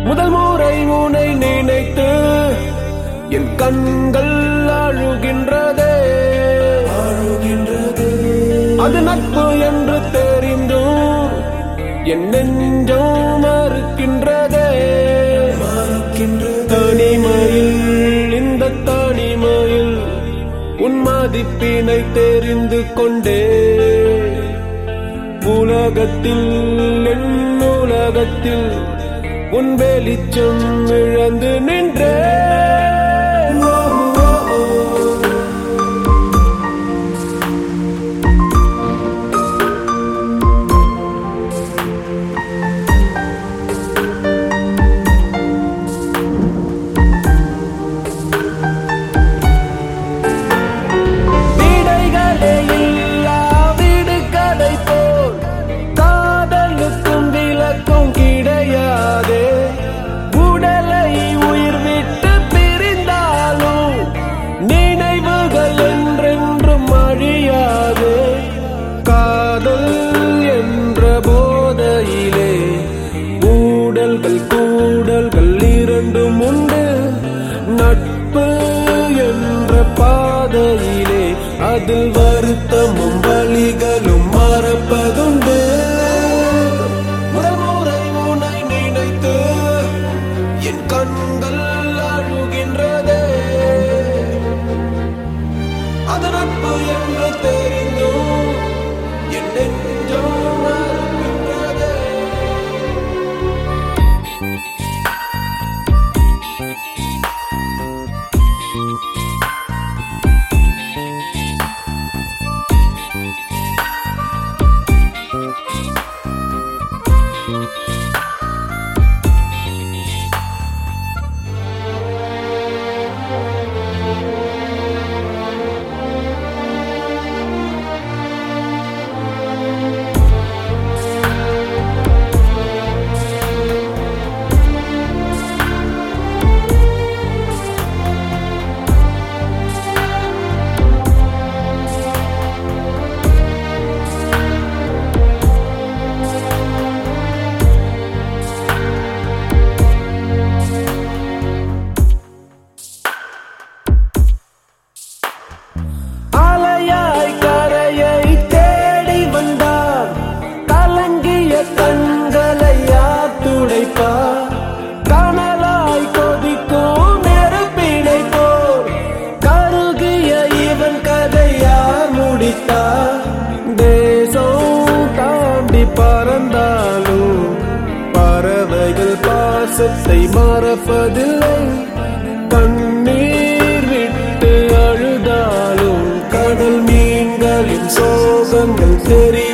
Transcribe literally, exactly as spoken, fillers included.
முதல் முறை உனை நினைத்து என் கண்கள் அழுகின்றதே அழுகின்றது. அது நட்பு என்று தெரிந்தும் என் நெஞ்சம் மறுக்கின்றதே மறுக்கின்றது. தனிமையில் இந்த தனிமையில் உன் மதிப்பினை தெரிந்து கொண்டே உலகத்தில் என் உலகத்தில் உன் வெளிச்சம் இழந்து நின்றே. கூடல்கள் இரண்டும் உண்டு. நட்பு என்ற பாதையிலே அதில் வருத்தமும் வலிகளும் மறப்பதுண்டு. முதல் முறை உனை நினைத்து என் கண்கள் அழுகின்றதே. அது நட்பு என்று தெரிந்தும் என் நெஞ்சம் மறுக்கின்றதே. கனலாய் கொதிக்கும் நெருப்பினை போல் கருகிய இவன் கதையார் முடித்தார். தேசம் தாண்டி பறந்தாலும் பறவைகள் பாசத்தை மறப்பதில்லை. கண்ணீர் விட்டு அழுதாலும் கடல் மீன்களின் சோகங்கள் தெரியும்.